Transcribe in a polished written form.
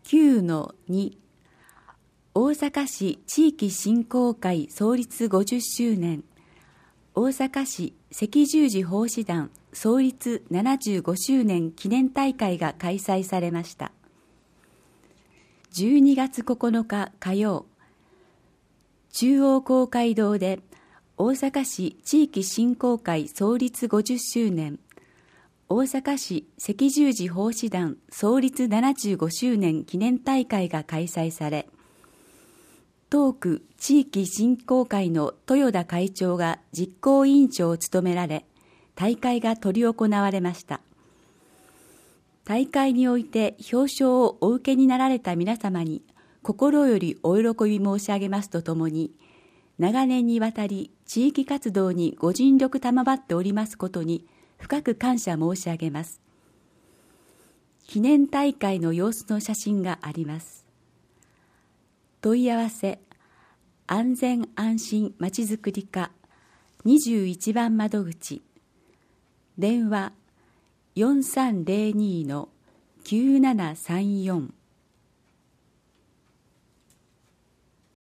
9-2 大阪市地域振興会創立50周年大阪市赤十字奉仕団創立75周年記念大会が開催されました。12月9日火曜、中央公会堂で大阪市地域振興会創立50周年大阪市赤十字奉仕団創立75周年記念大会が開催され、東区地域振興会の豊田会長が実行委員長を務められ、大会が執り行われました。大会において表彰をお受けになられた皆様に心よりお喜び申し上げますとともに、長年にわたり地域活動にご尽力賜っておりますことに深く感謝申し上げます。記念大会の様子の写真があります。問い合わせ安全安心まちづくり課21番窓口、電話 4302-9734